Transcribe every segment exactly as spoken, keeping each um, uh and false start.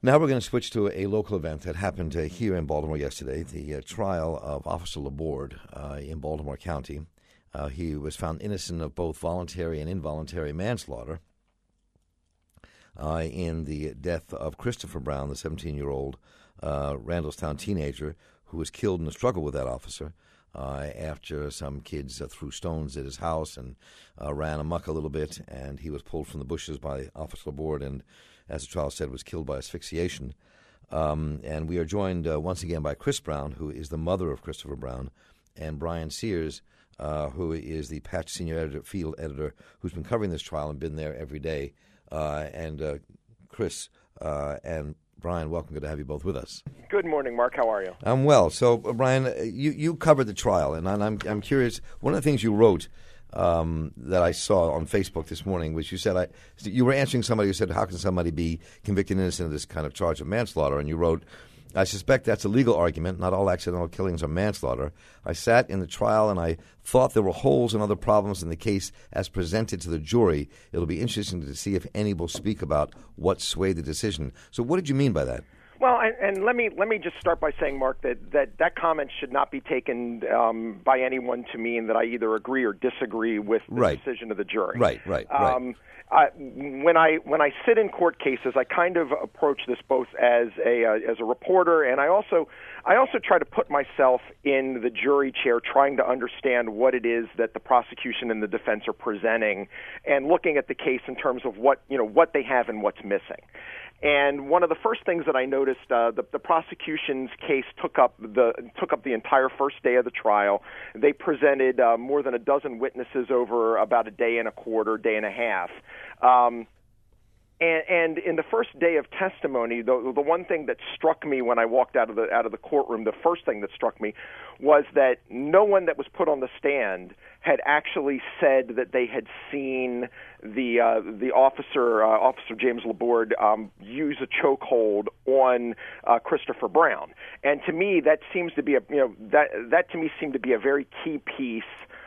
Now we're going to switch to a local event that happened uh, here in Baltimore yesterday, the uh, trial of Officer Laborde uh, in Baltimore County. Uh, he was found innocent of both voluntary and involuntary manslaughter uh, in the death of Christopher Brown, the seventeen-year-old uh, Randallstown teenager who was killed in a struggle with that officer uh, after some kids uh, threw stones at his house and uh, ran amok a little bit, and he was pulled from the bushes by Officer Laborde and, as the trial said, was killed by asphyxiation. Um, and we are joined uh, once again by Chris Brown, who is the mother of Christopher Brown, and Brian Sears, uh, who is the Patch senior editor, field editor, who's been covering this trial and been there every day. Uh, and uh, Chris uh, and Brian, welcome. Good to have you both with us. Good morning, Mark. How are you? I'm well. So, uh, Brian, you, you covered the trial, and I'm I'm curious. One of the things you wrote Um, that I saw on Facebook this morning, which you said I, you were answering somebody who said, how can somebody be convicted innocent of this kind of charge of manslaughter? And you wrote, I suspect that's a legal argument. Not all accidental killings are manslaughter. I sat in the trial and I thought there were holes and other problems in the case as presented to the jury. It'll be interesting to see if any will speak about what swayed the decision. So what did you mean by that? Well, and, and let me let me just start by saying, Mark, that that, that comment should not be taken um, by anyone to mean that I either agree or disagree with the right. decision of the jury. Right, right, right. Um, I, when I when I sit in court cases, I kind of approach this both as a uh, as a reporter, and I also I also try to put myself in the jury chair, trying to understand what it is that the prosecution and the defense are presenting, and looking at the case in terms of what you know what they have and what's missing. And one of the first things that I noticed, uh, the, the prosecution's case took up the took up the entire first day of the trial. They presented uh, more than a dozen witnesses over about a day and a quarter, day and a half. Um, and, and in the first day of testimony, the, the one thing that struck me when I walked out of the out of the courtroom, the first thing that struck me was that no one that was put on the stand had actually said that they had seen the uh, the officer, uh, Officer James Laborde, um, use a chokehold on uh, Christopher Brown. And to me, that seems to be a you know that that to me seemed to be a very key piece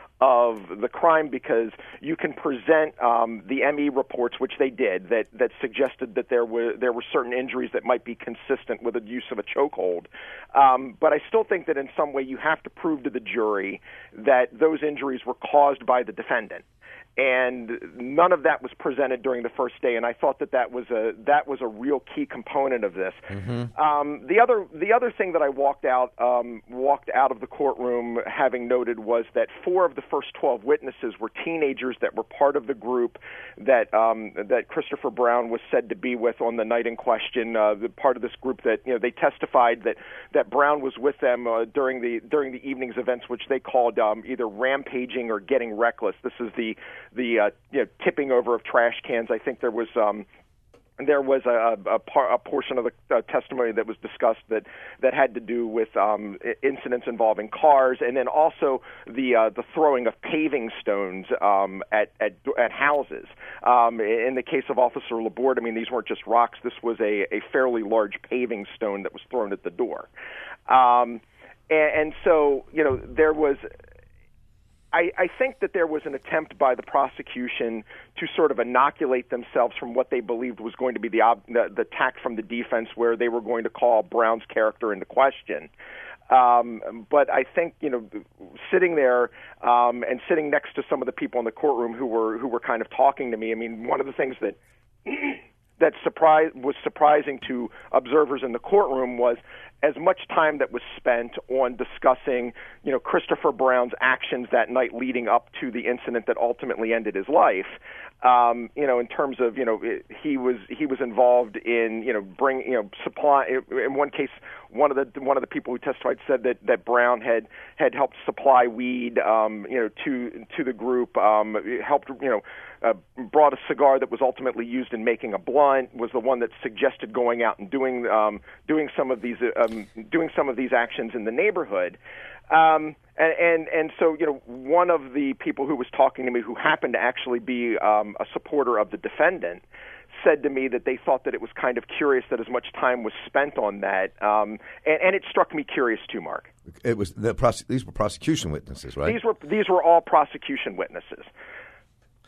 of the crime, because you can present um, the M E reports, which they did, that, that suggested that there were there were certain injuries that might be consistent with the use of a chokehold. Um, but I still think that in some way you have to prove to the jury that those injuries were caused by the defendant. And none of that was presented during the first day, and I thought that that was a that was a real key component of this. Mm-hmm. Um, the other the other thing that I walked out um, walked out of the courtroom having noted was that four of the first twelve witnesses were teenagers that were part of the group that um, that Christopher Brown was said to be with on the night in question. Uh, the part of this group that you know they testified that that Brown was with them uh, during the during the evening's events, which they called um, either rampaging or getting reckless. This is the the uh, you know, tipping over of trash cans. I think there was um, there was a, a, par- a portion of the uh, testimony that was discussed that, that had to do with um, incidents involving cars, and then also the uh, the throwing of paving stones um, at, at at houses. Um, in the case of Officer Laborde, I mean, these weren't just rocks. This was a, a fairly large paving stone that was thrown at the door. Um, and, and so, you know, there was... I, I think that there was an attempt by the prosecution to sort of inoculate themselves from what they believed was going to be the, ob- the, the attack from the defense, where they were going to call Brown's character into question. Um, but I think, you know, sitting there um, and sitting next to some of the people in the courtroom who were who were kind of talking to me, I mean, one of the things that that surprise was surprising to observers in the courtroom was as much time that was spent on discussing, you know, Christopher Brown's actions that night leading up to the incident that ultimately ended his life. Um, you know, in terms of, you know, it, he was he was involved in, you know, bring, you know, supply. In one case, one of the one of the people who testified said that, that Brown had had helped supply weed, um, you know, to to the group, um, helped, you know, uh, brought a cigar that was ultimately used in making a blunt. Was the one that suggested going out and doing um, doing some of these um, doing some of these actions in the neighborhood. Um, and, and, and so, you know, one of the people who was talking to me, who happened to actually be um, a supporter of the defendant, said to me that they thought that it was kind of curious that as much time was spent on that. Um, and, and it struck me curious too, Mark. It was the prose- these were prosecution witnesses, right? These were these were all prosecution witnesses.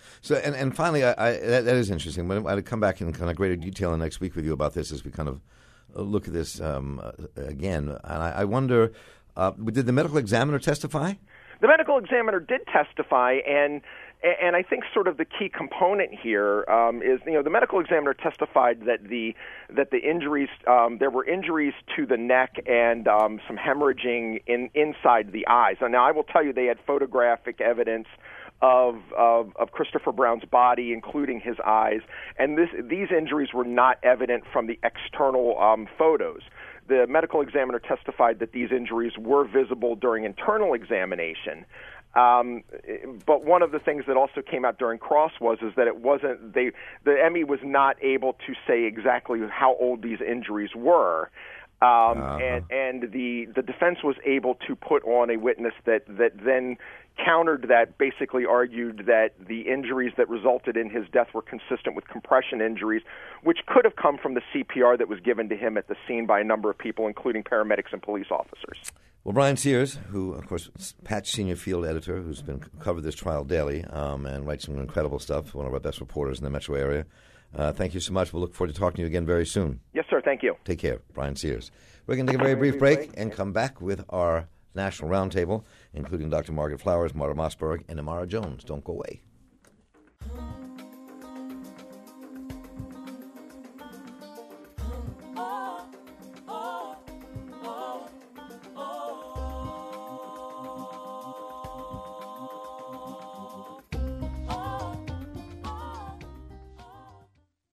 So, and, and finally, I, I, that, that is interesting. I'll come back in kind of greater detail next week with you about this as we kind of look at this um, uh, again. And I, I wonder, uh, did the medical examiner testify? The medical examiner did testify, and and I think sort of the key component here um, is, you know, the medical examiner testified that the that the injuries um, there were injuries to the neck and um, some hemorrhaging in inside the eyes. And now I will tell you, they had photographic evidence Of, of of Christopher Brown's body, including his eyes, and this these injuries were not evident from the external um, photos. The medical examiner testified that these injuries were visible during internal examination. Um, but one of the things that also came out during cross was is that it wasn't they the M E was not able to say exactly how old these injuries were. Um, uh-huh. and, and the, the defense was able to put on a witness that, that then countered that, basically argued that the injuries that resulted in his death were consistent with compression injuries, which could have come from the C P R that was given to him at the scene by a number of people, including paramedics and police officers. Well, Brian Sears, who, of course, is Patch senior field editor, who's been covered this trial daily um, and writes some incredible stuff, one of our best reporters in the metro area. Uh, thank you so much. We'll look forward to talking to you again very soon. Yes, sir. Thank you. Take care. Brian Sears. We're going to take a very brief break and come back with our national roundtable, including Doctor Margaret Flowers, Marta Mossberg, and Amara Jones. Don't go away.